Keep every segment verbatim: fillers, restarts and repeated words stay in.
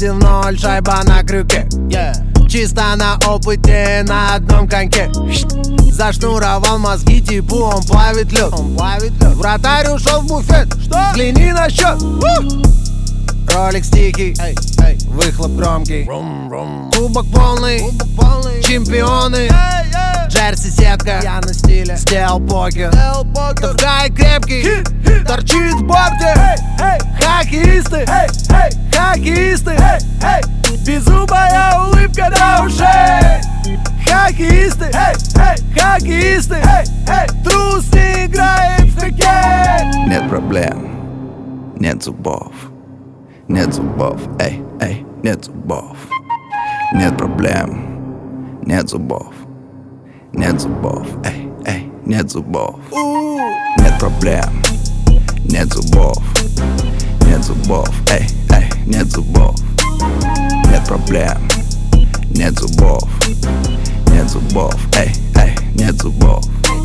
один ноль, шайба на крюке, yeah. Чисто на опыте, на одном коньке. Зашнуровал мозги, типу он плавит лед. Он плавит лед. Вратарь ушел в буфет. Что? Взгляни на счет. Ролик тихий, эй, эй. Выхлоп громкий. Рум, рум. Кубок полный, Кубок полный. Чемпионы, эй, эй. Джерси сетка, я на стиле. Сделал покер, Тавгай крепкий, хит, хит. Торчит в борте, эй, эй. Хоккеисты, эй, эй. Хоккеисты, эй, эй. Беззубая улыбка до ушей. Хоккеисты, эй, эй. Хоккеисты, эй, эй. Трус не играет в хоккей. Нет проблем, нет зубов. Нет зубов, эй, эй, нет зубов. Нет проблем, нет зубов. Нет зубов, эй, эй, нет зубов. Нет проблем, нет зубов. Нет зубов, эй, эй, нет зубов. Нет проблем, нет зубов. Нет зубов, эй, эй, нет зубов.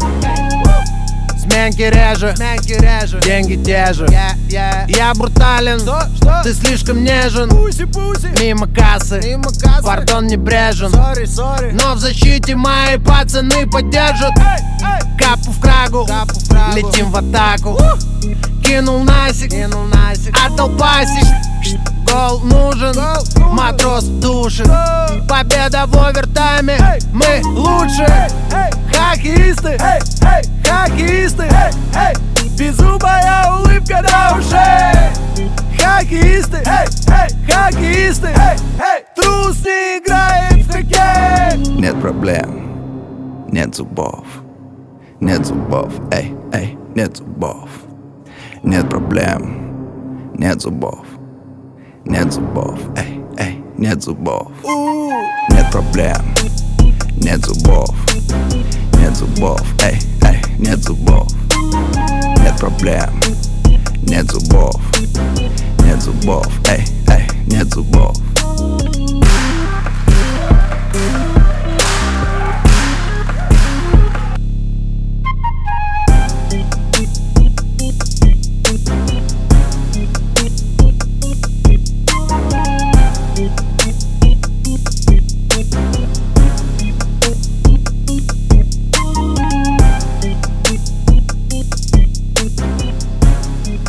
Сменки реже, Сменки реже. Деньги те же, yeah, yeah. Я брутален, что? Что? Ты слишком нежен. Пуси, пуси. Мимо кассы, Мимо кассы. Пардон, небрежен, sorry, sorry. Но в защите мои пацаны поддержат. Эй, эй. Капу в крагу, Капу в крагу. Летим в атаку. uh. Кинул насик, Кинул насик. Отдал пасик. Гол нужен, Гол. Матрос душит. Гол. Победа в овертайме, эй. Мы лучше, эй, эй. Хоккеисты, эй, эй. Хоккеисты, эй, эй. Беззубая улыбка до ушей. Хоккеисты, эй, эй. Хоккеисты, эй, эй. Трус не играет в хоккей. Нет проблем, нет зубов. Нет зубов, эй, эй, нет зубов. Нет проблем, нет зубов. Нет зубов, эй, эй, нет зубов. Нет проблем, нет зубов. Нет зубов, эй, эй, нет зубов. Нет проблем, нет зубов. Нет зубов, эй, эй, нет зубов.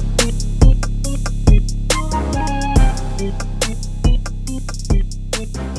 We'll be right back.